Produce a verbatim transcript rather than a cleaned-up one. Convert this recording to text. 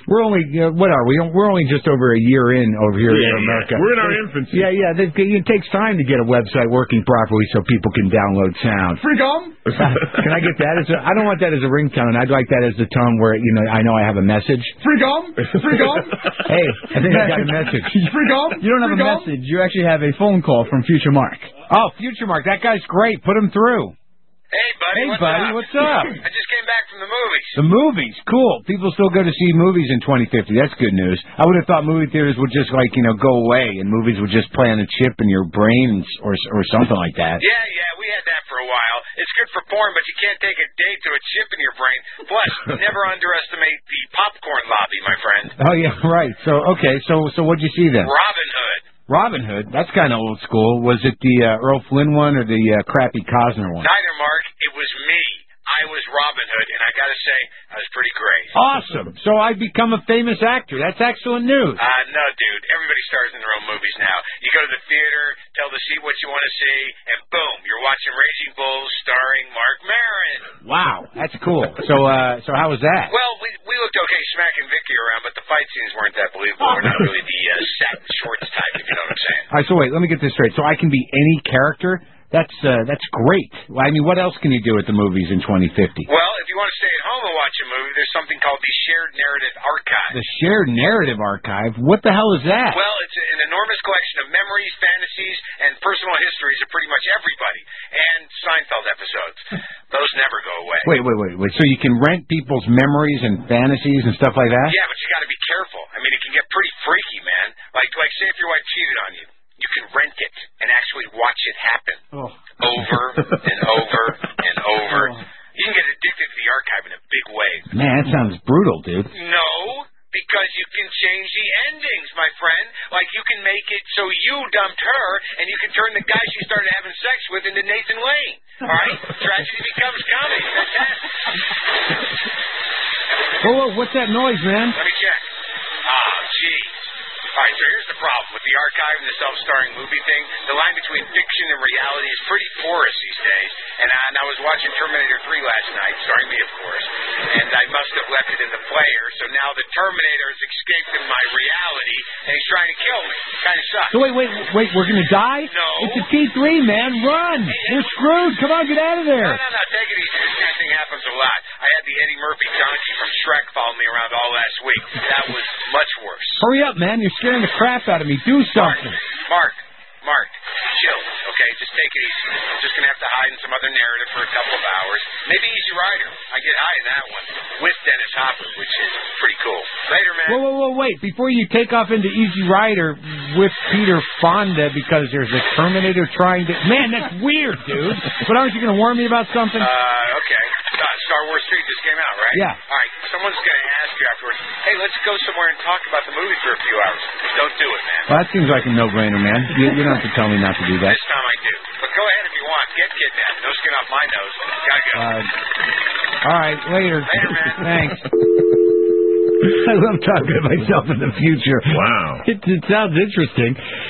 We're only, uh, what are we? We're only just over a year in over here yeah, in America. Yeah. We're in our infancy. Yeah, yeah. They, it takes time to get a website working properly so people can download sound. Free gum? Can I get that as a, I don't want that as a ringtone. I'd like that as the tone where, you know, I know I have a message. Free gum? Free gum? Hey, I think I got a message. Free gum? You don't have Free a gum? message. You actually have a phone call from Future Mark. Oh, Future Mark. That guy's great. Put him through. Hey, buddy. Hey, what's buddy. up? What's up? I just came back from the movies. The movies. Cool. People still go to see movies in twenty fifty. That's good news. I would have thought movie theaters would just, like, you know, go away and movies would just play on a chip in your brain or or something like that. Yeah, yeah. We had that for a while. It's good for porn, but you can't take a date to a chip in your brain. Plus, never underestimate the popcorn lobby, my friend. Oh, yeah, right. So, okay. So, so what'd you see then? Robin Hood. Robin Hood. That's kind of old school. Was it the uh, Earl Flynn one or the uh, crappy Cosner one? Neither, Mark. It was me. I was Robin Hood, and I gotta say, I was pretty great. Awesome. So I've become a famous actor. That's excellent news. Uh, no, dude. Everybody stars in their own movies now. You go to the theater, tell the seat what you want to see, and boom, you're watching Raging Bulls starring Mark Maron. Wow, that's cool. So, uh, so how was that? Well, we we looked okay smacking Vicky around, but the fight scenes weren't that believable. We're not really the uh, satin shorts type, if you know what I'm saying. All right, so wait, let me get this straight. So I can be any character? That's uh, that's great. I mean, what else can you do at the movies in twenty fifty? Well, if you want to stay at home and watch a movie, there's something called the Shared Narrative Archive. The Shared Narrative Archive? What the hell is that? Well, it's an enormous collection of memories, fantasies, and personal histories of pretty much everybody, and Seinfeld episodes. Those never go away. Wait, wait, wait, wait. So you can rent people's memories and fantasies and stuff like that? Yeah, but you got to be careful. I mean, it can get pretty freaky, man. Like, like, say if your wife cheated on you. You can rent it and actually watch it happen oh. over and over and over. Oh. You can get addicted to the archive in a big way. Man, that sounds brutal, dude. No, because you can change the endings, my friend. Like, you can make it so you dumped her, and you can turn the guy she started having sex with into Nathan Lane. All right? Tragedy becomes comedy. Fantastic. Whoa, whoa, what's that noise, man? Let me check. Ah, jeez. All right, so here's the problem. With the archive and the self-starring movie thing, the line between fiction and reality is pretty porous these days. And I, and I was watching Terminator three last night, starring me, of course, and I must have left it in the player, so now the Terminator has escaped in my reality, and he's trying to kill me. Kind of sucks. So wait, wait, wait, we're going to die? No. It's a T three, man. Run! We're screwed. Come on, get out of there. No, no, no. Take it easy. This kind of thing happens a lot. I had the Eddie Murphy donkey from Shrek follow me around all last week. That was much worse. Hurry up, man. You're scaring the crap out of me. Do something. Mark, Mark, chill, okay? Just take it easy. I'm just going to have to hide in some other narrative for a couple of hours. Maybe Easy Rider. I get high in that one. With Dennis Hopper, which is pretty cool. Later, man. Whoa, whoa, whoa, wait. Before you take off into Easy Rider with Peter Fonda because there's a Terminator trying to... Man, that's weird, dude. But aren't you going to warn me about something? Uh, okay. Uh, Star Wars three just came out, right? Yeah. All right. Someone's going to ask you afterwards, hey, let's go somewhere and talk about the movie for a few hours. Don't do it, man. Well, that seems like a no-brainer, man. You, you don't have to tell me not to do that. This time I do. But go ahead if you want. Get kidnapped. No skin off my nose. Gotta go. Uh, all right, later. Later, man. Thanks. I love talking to myself in the future. Wow. It, it sounds interesting.